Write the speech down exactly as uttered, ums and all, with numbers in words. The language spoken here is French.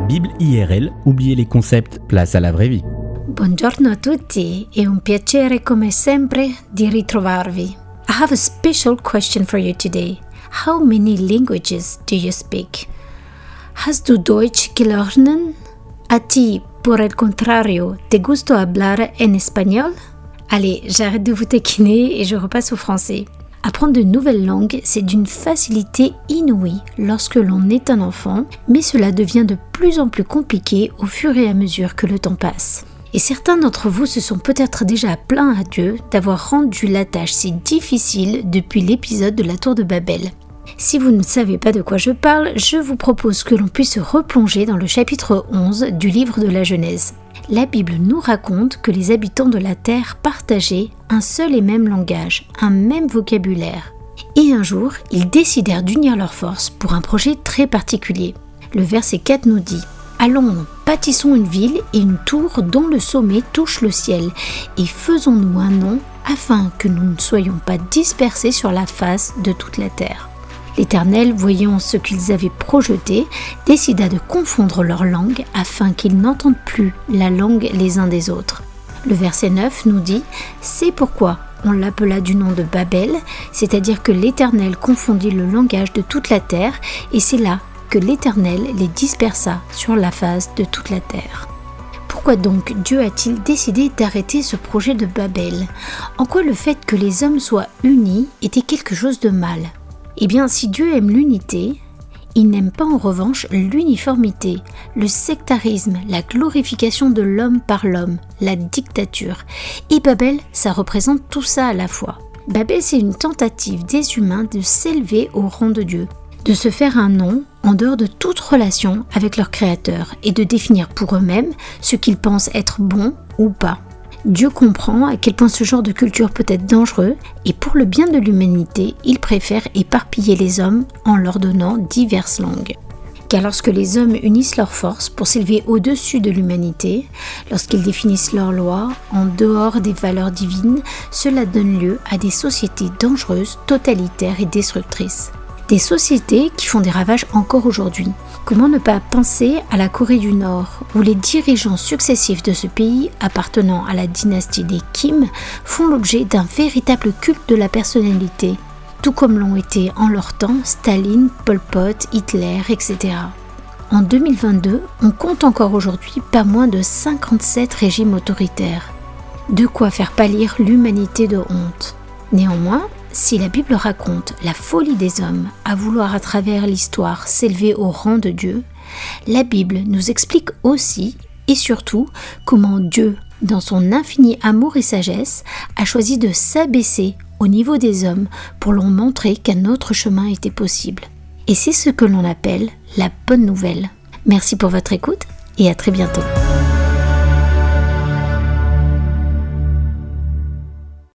Bible I R L, oubliez les concepts, place à la vraie vie. Buongiorno a tutti, è un piacere come sempre di ritrovarvi. I have a special question for you today. How many languages do you speak? Hast du Deutsch gelernt? A ti, por el contrario, te gusta hablar en espagnol? Allez, j'arrête de vous taquiner et je repasse au français. Apprendre de nouvelles langues, c'est d'une facilité inouïe lorsque l'on est un enfant, mais cela devient de plus en plus compliqué au fur et à mesure que le temps passe. Et certains d'entre vous se sont peut-être déjà plaints à Dieu d'avoir rendu la tâche si difficile depuis l'épisode de la Tour de Babel. Si vous ne savez pas de quoi je parle, je vous propose que l'on puisse se replonger dans le chapitre onze du livre de la Genèse. La Bible nous raconte que les habitants de la terre partageaient un seul et même langage, un même vocabulaire. Et un jour, ils décidèrent d'unir leurs forces pour un projet très particulier. Le verset quatre nous dit « Allons, bâtissons une ville et une tour dont le sommet touche le ciel, et faisons-nous un nom afin que nous ne soyons pas dispersés sur la face de toute la terre. » L'Éternel, voyant ce qu'ils avaient projeté, décida de confondre leur langue afin qu'ils n'entendent plus la langue les uns des autres. Le verset neuf nous dit « C'est pourquoi on l'appela du nom de Babel, c'est-à-dire que l'Éternel confondit le langage de toute la terre, et c'est là que l'Éternel les dispersa sur la face de toute la terre. » Pourquoi donc Dieu a-t-il décidé d'arrêter ce projet de Babel? En quoi le fait que les hommes soient unis était quelque chose de mal? Eh bien, si Dieu aime l'unité, il n'aime pas en revanche l'uniformité, le sectarisme, la glorification de l'homme par l'homme, la dictature. Et Babel, ça représente tout ça à la fois. Babel, c'est une tentative des humains de s'élever au rang de Dieu, de se faire un nom en dehors de toute relation avec leur Créateur et de définir pour eux-mêmes ce qu'ils pensent être bon ou pas. Dieu comprend à quel point ce genre de culture peut être dangereux et pour le bien de l'humanité, il préfère éparpiller les hommes en leur donnant diverses langues. Car lorsque les hommes unissent leurs forces pour s'élever au-dessus de l'humanité, lorsqu'ils définissent leurs lois en dehors des valeurs divines, cela donne lieu à des sociétés dangereuses, totalitaires et destructrices. Des sociétés qui font des ravages encore aujourd'hui. Comment ne pas penser à la Corée du Nord, où les dirigeants successifs de ce pays, appartenant à la dynastie des Kim, font l'objet d'un véritable culte de la personnalité, tout comme l'ont été en leur temps Staline, Pol Pot, Hitler, et cetera. En deux mille vingt-deux, on compte encore aujourd'hui pas moins de cinquante-sept régimes autoritaires. De quoi faire pâlir l'humanité de honte. Néanmoins, si la Bible raconte la folie des hommes à vouloir à travers l'histoire s'élever au rang de Dieu, la Bible nous explique aussi et surtout comment Dieu, dans son infini amour et sagesse, a choisi de s'abaisser au niveau des hommes pour leur montrer qu'un autre chemin était possible. Et c'est ce que l'on appelle la bonne nouvelle. Merci pour votre écoute et à très bientôt.